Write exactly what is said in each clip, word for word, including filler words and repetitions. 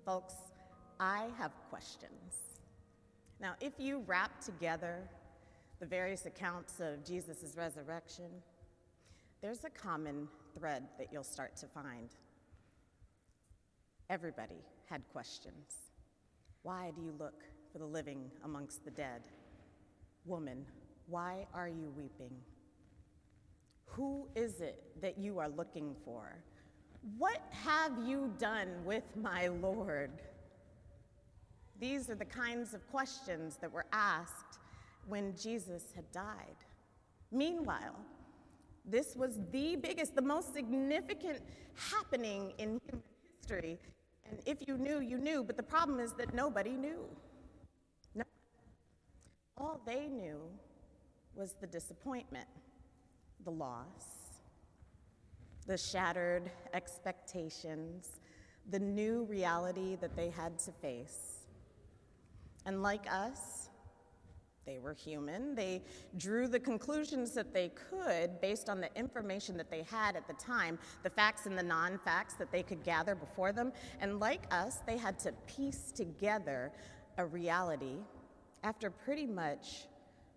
Folks, I have questions. Now, if you wrap together the various accounts of Jesus' resurrection, there's a common thread that you'll start to find. Everybody had questions. Why do you look for the living amongst the dead? Woman, why are you weeping? Who is it that you are looking for? What have you done with my Lord? These are the kinds of questions that were asked when Jesus had died. Meanwhile, this was the biggest, the most significant happening in human history. And if you knew, you knew, but the problem is that nobody knew. No. All they knew was the disappointment, the loss, the shattered expectations, the new reality that they had to face. And like us, they were human. They drew the conclusions that they could based on the information that they had at the time, the facts and the non-facts that they could gather before them. And like us, they had to piece together a reality after pretty much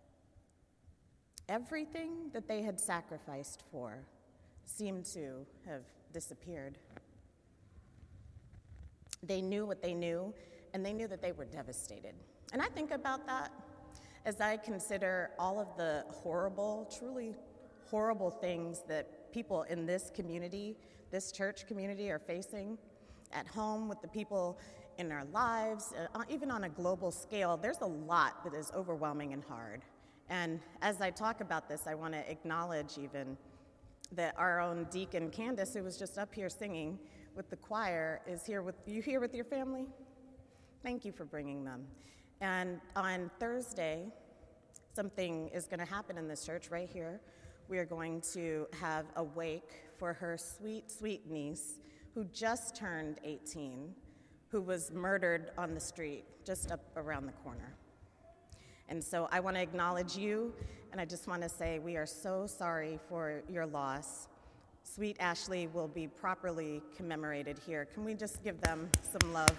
everything that they had sacrificed for seemed to have disappeared. They knew what they knew, and they knew that they were devastated. And I think about that as I consider all of the horrible, truly horrible things that people in this community, this church community, are facing at home with the people in our lives, uh, even on a global scale. There's a lot that is overwhelming and hard. And as I talk about this, I want to acknowledge even that our own deacon, Candace, who was just up here singing with the choir, is here with you here with your family? Thank you for bringing them. And on Thursday, something is going to happen in this church right here. We are going to have a wake for her sweet, sweet niece who just turned eighteen, who was murdered on the street just up around the corner. And so I want to acknowledge you, and I just want to say we are so sorry for your loss. Sweet Ashley will be properly commemorated here. Can we just give them some love?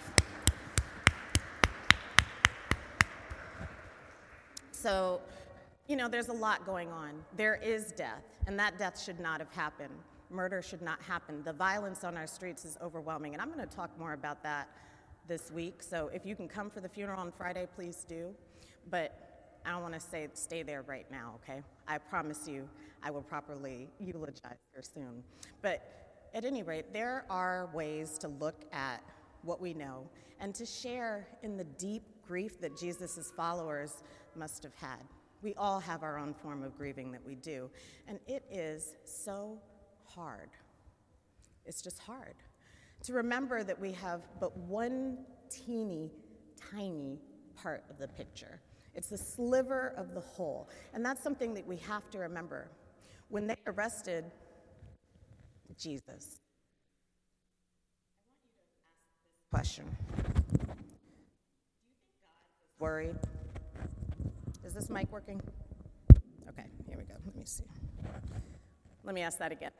So, you know, there's a lot going on. There is death, and that death should not have happened. Murder should not happen. The violence on our streets is overwhelming, and I'm going to talk more about that this week. So if you can come for the funeral on Friday, please do. But I don't want to say stay there right now, okay? I promise you I will properly eulogize her soon. But at any rate, there are ways to look at what we know and to share in the deep grief that Jesus' followers must have had. We all have our own form of grieving that we do, and it is so hard. It's just hard to remember that we have but one teeny, tiny part of the picture. It's the sliver of the whole, and that's something that we have to remember. When they arrested Jesus, I want you to ask this question. Do you think God was worried? Is this mic working? Okay, here we go. Let me see. Let me ask that again.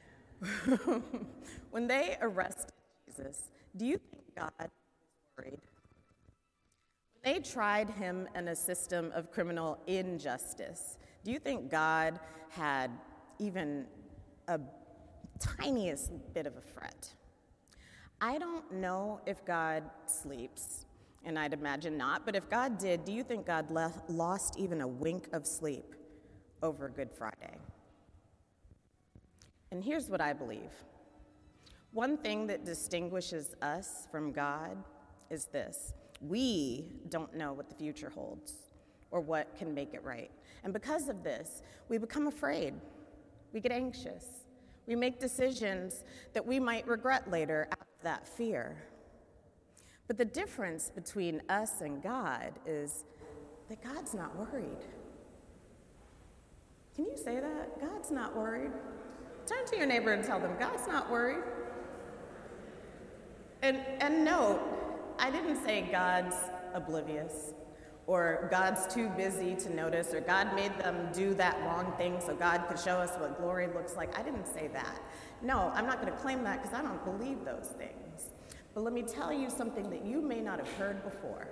When they arrested Jesus, do you think God was worried? When they tried him in a system of criminal injustice, do you think God had even a tiniest bit of a fret? I don't know if God sleeps, and I'd imagine not, but if God did, do you think God left, lost even a wink of sleep over Good Friday? And here's what I believe. One thing that distinguishes us from God is this. We don't know what the future holds or what can make it right. And because of this, we become afraid. We get anxious. We make decisions that we might regret later out of that fear. But the difference between us and God is that God's not worried. Can you say that? God's not worried. Turn to your neighbor and tell them, God's not worried. And, and note, I didn't say God's oblivious, or God's too busy to notice, or God made them do that wrong thing so God could show us what glory looks like. I didn't say that. No, I'm not going to claim that because I don't believe those things. But let me tell you something that you may not have heard before.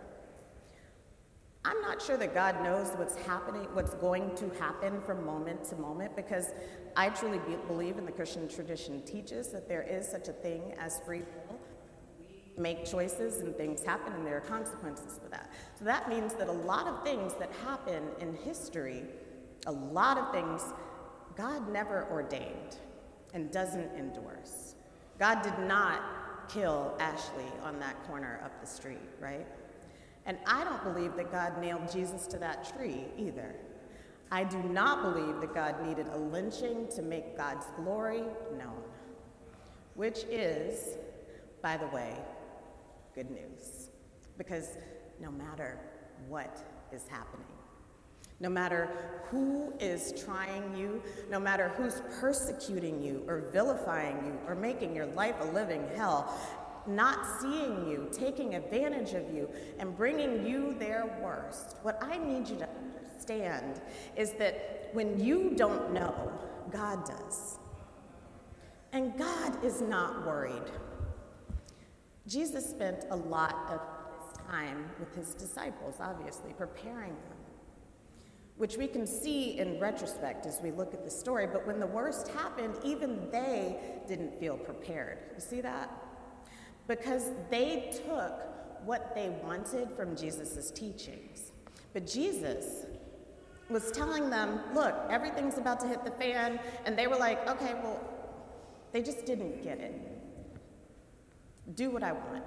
I'm not sure that God knows what's happening, what's going to happen from moment to moment, because I truly be- believe in the Christian tradition teaches that there is such a thing as free will. We make choices and things happen and there are consequences for that. So that means that a lot of things that happen in history, a lot of things God never ordained and doesn't endorse. God did not kill Ashley on that corner up the street, right? And I don't believe that God nailed Jesus to that tree either. I do not believe that God needed a lynching to make God's glory known, which is, by the way, good news. Because no matter what is happening, no matter who is trying you, no matter who's persecuting you or vilifying you or making your life a living hell, not seeing you, taking advantage of you, and bringing you their worst, what I need you to understand is that when you don't know, God does. And God is not worried. Jesus spent a lot of his time with his disciples, obviously, preparing them, which we can see in retrospect as we look at the story. But when the worst happened, even they didn't feel prepared. You see that? Because they took what they wanted from Jesus' teachings. But Jesus was telling them, look, everything's about to hit the fan. And they were like, okay, well, they just didn't get it. Do what I want.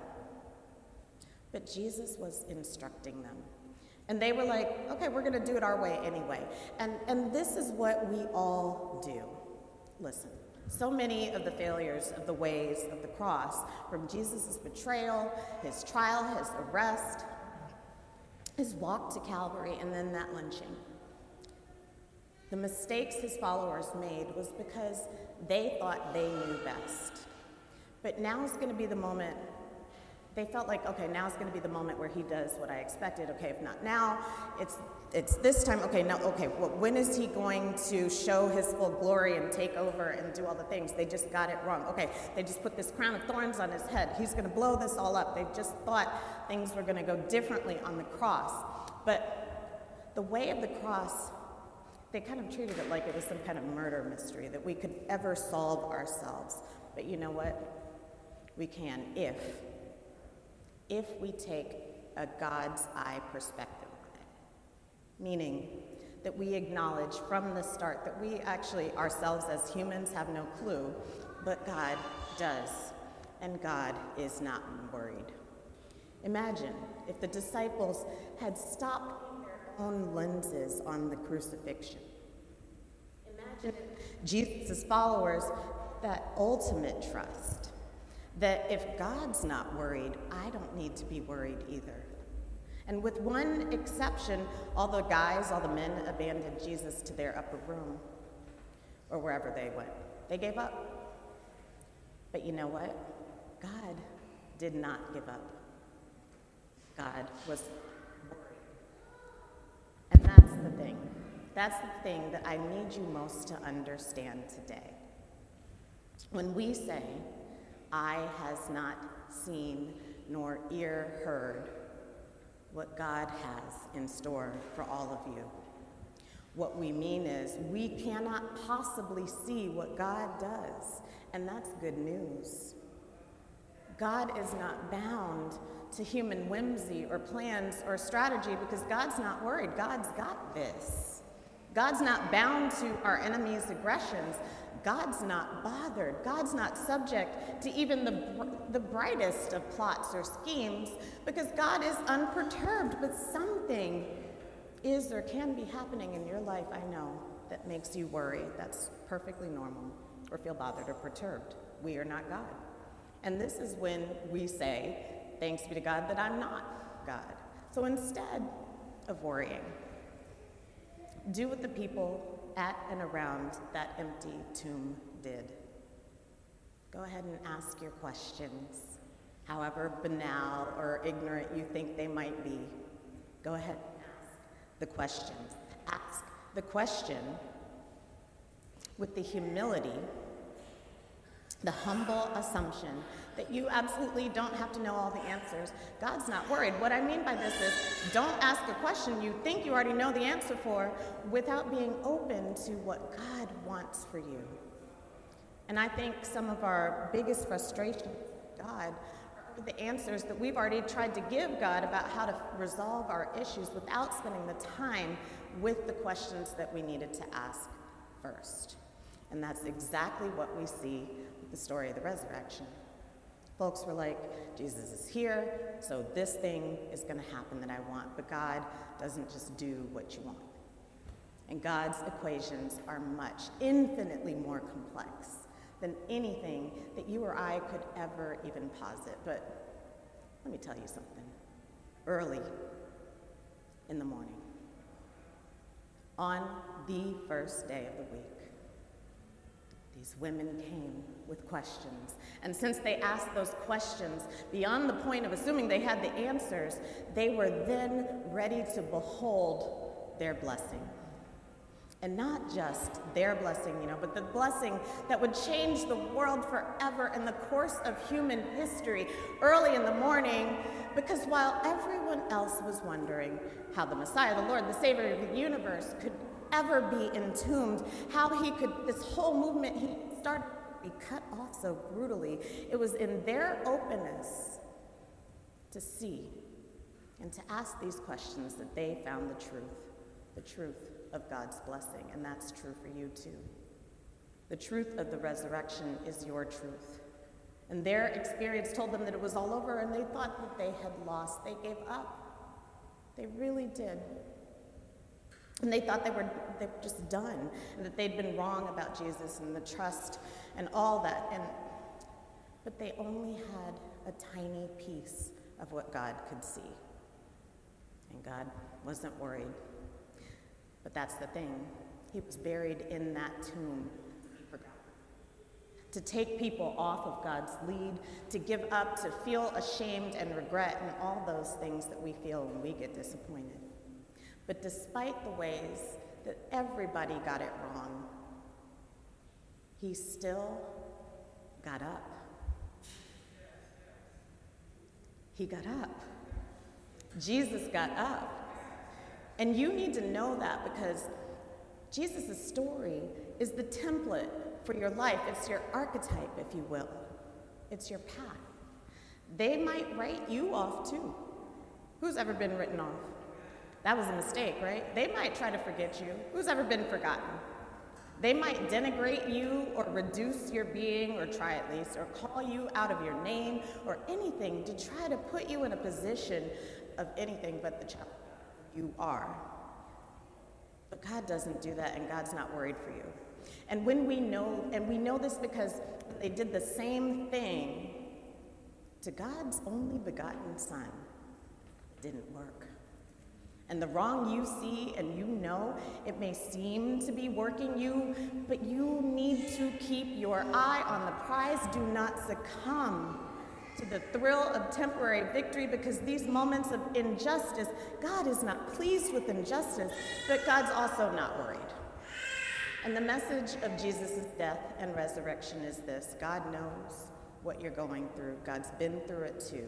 But Jesus was instructing them. And they were like, okay, we're going to do it our way anyway. And, and this is what we all do. Listen. So many of the failures of the ways of the cross, from Jesus' betrayal, his trial, his arrest, his walk to Calvary, and then that lynching. The mistakes his followers made was because they thought they knew best. But now is going to be the moment. They felt like, okay, now is going to be the moment where he does what I expected. Okay, if not now, it's it's this time. Okay, now, okay, well, when is he going to show his full glory and take over and do all the things? They just got it wrong. Okay, they just put this crown of thorns on his head. He's going to blow this all up. They just thought things were going to go differently on the cross. But the way of the cross, they kind of treated it like it was some kind of murder mystery that we could ever solve ourselves. But you know what? We can if if we take a God's eye perspective on it, meaning that we acknowledge from the start that we actually ourselves as humans have no clue, but God does, and God is not worried. Imagine if the disciples had stopped their own lenses on the crucifixion. Imagine if Jesus' followers that ultimate trust, that if God's not worried, I don't need to be worried either. And with one exception, all the guys, all the men abandoned Jesus to their upper room or wherever they went. They gave up. But you know what? God did not give up. God was worried. And that's the thing. That's the thing that I need you most to understand today. When we say, eye has not seen nor ear heard what God has in store for all of you. What we mean is we cannot possibly see what God does, and that's good news. God is not bound to human whimsy or plans or strategy because God's not worried. God's got this. God's not bound to our enemy's aggressions. God's not bothered. God's not subject to even the, the brightest of plots or schemes because God is unperturbed. But something is or can be happening in your life, I know, that makes you worry. That's perfectly normal, or feel bothered or perturbed. We are not God. And this is when we say, thanks be to God that I'm not God. So instead of worrying, do what the people at and around that empty tomb did. Go ahead and ask your questions, however banal or ignorant you think they might be. Go ahead and ask the questions. Ask the question with the humility The humble assumption that you absolutely don't have to know all the answers. God's not worried. What I mean by this is don't ask a question you think you already know the answer for without being open to what God wants for you. And I think some of our biggest frustrations with God are the answers that we've already tried to give God about how to resolve our issues without spending the time with the questions that we needed to ask first. And that's exactly what we see with the story of the resurrection. Folks were like, Jesus is here, so this thing is going to happen that I want. But God doesn't just do what you want. And God's equations are much, infinitely more complex than anything that you or I could ever even posit. But let me tell you something. Early in the morning, on the first day of the week, these women came with questions. And since they asked those questions beyond the point of assuming they had the answers, they were then ready to behold their blessing. And not just their blessing, you know, but the blessing that would change the world forever in the course of human history early in the morning, because while everyone else was wondering how the Messiah, the Lord, the Savior of the universe could ever be entombed, how he could, this whole movement he started to be cut off so brutally, it was in their openness to see and to ask these questions that they found the truth, the truth of God's blessing, and that's true for you too. The truth of the resurrection is your truth. And their experience told them that it was all over, and they thought that they had lost. They gave up. They really did. And they thought they were, they were just done, and that they'd been wrong about Jesus and the trust and all that. And but they only had a tiny piece of what God could see. And God wasn't worried. But that's the thing. He was buried in that tomb. To take people off of God's lead, to give up, to feel ashamed and regret, and all those things that we feel when we get disappointed. But despite the ways that everybody got it wrong, he still got up. He got up. Jesus got up. And you need to know that because Jesus' story is the template for your life. It's your archetype, if you will. It's your path. They might write you off too. Who's ever been written off? That was a mistake, right? They might try to forget you. Who's ever been forgotten? They might denigrate you or reduce your being, or try at least, or call you out of your name or anything to try to put you in a position of anything but the child you are. But God doesn't do that, and God's not worried for you. And when we know, and we know this because they did the same thing to God's only begotten Son, it didn't work. And the wrong you see and you know, it may seem to be working you, but you need to keep your eye on the prize. Do not succumb to the thrill of temporary victory, because these moments of injustice, God is not pleased with injustice, but God's also not worried. And the message of Jesus' death and resurrection is this: God knows what you're going through. God's been through it too.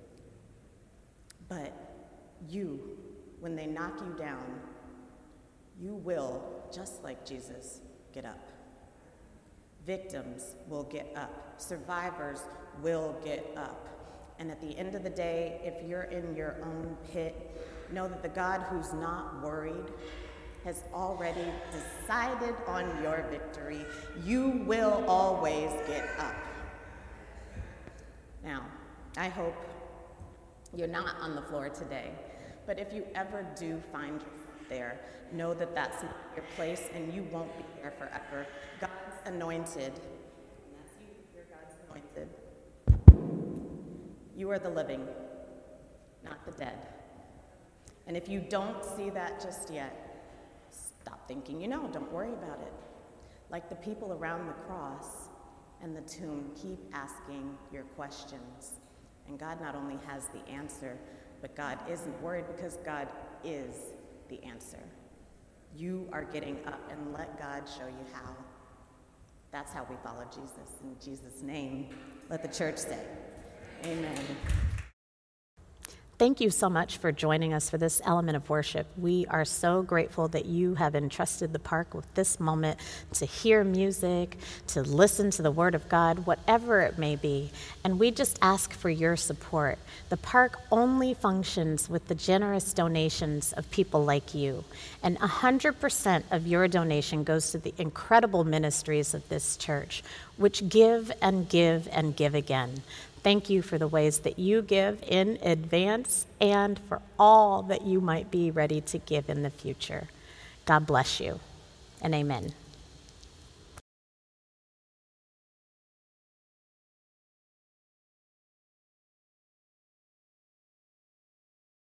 But you, when they knock you down, you will, just like Jesus, get up. Victims will get up. Survivors will get up. And at the end of the day, if you're in your own pit, know that the God who's not worried has already decided on your victory. You will always get up. Now, I hope you're not on the floor today, but if you ever do find yourself there, know that that's not your place and you won't be there forever. God's anointed, and that's you, you're God's anointed. You are the living, not the dead. And if you don't see that just yet, stop thinking you know, don't worry about it. Like the people around the cross and the tomb, keep asking your questions. And God not only has the answer, but God isn't worried, because God is the answer. You are getting up, and let God show you how. That's how we follow Jesus. In Jesus' name, let the church say, amen. Thank you so much for joining us for this element of worship. We are so grateful that you have entrusted the park with this moment to hear music, to listen to the Word of God, whatever it may be. And we just ask for your support. The park only functions with the generous donations of people like you. And one hundred percent of your donation goes to the incredible ministries of this church, which give and give and give again. Thank you for the ways that you give in advance and for all that you might be ready to give in the future. God bless you, and amen.